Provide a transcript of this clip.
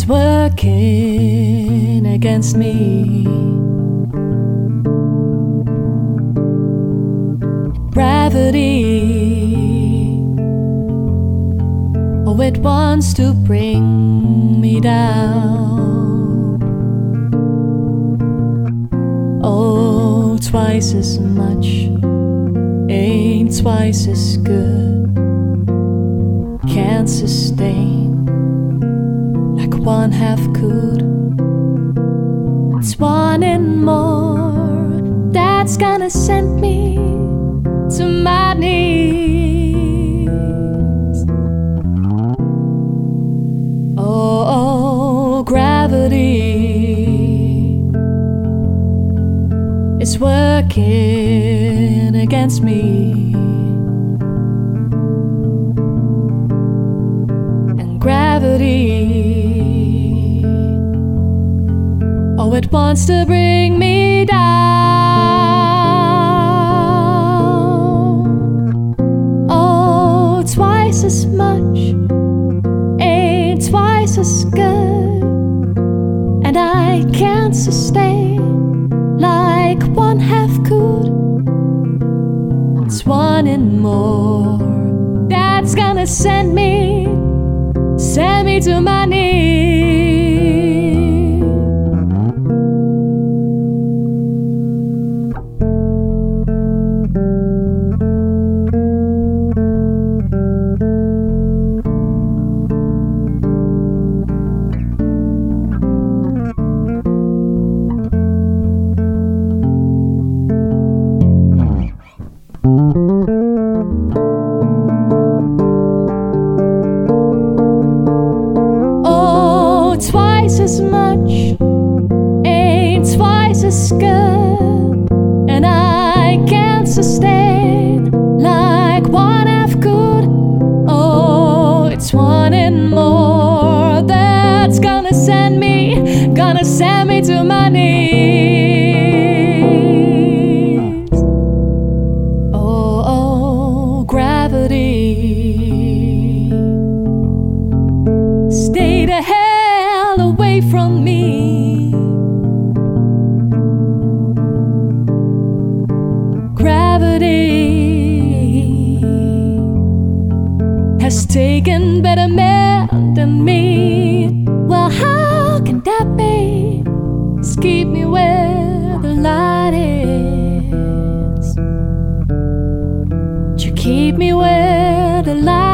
working against me. Gravity, oh, it wants to bring me down. Oh, twice as much ain't twice as good. Can't sustain like one half could. It's one and more that's gonna send me to my knees. Oh, gravity is working against me. And gravity, oh, it wants to bring me down. Oh, twice as much ain't twice as good, and I can't sustain like one half could. It's one and more that's gonna send me to my knees. Twice as much ain't twice as good, and I can't sustain like one half could. Oh, it's one and more that's gonna send me to my knees. Oh, gravity, stay the hell away from me. Gravity has taken better men than me. Well, how can that be? Just keep me where the light is. You keep me where the light is.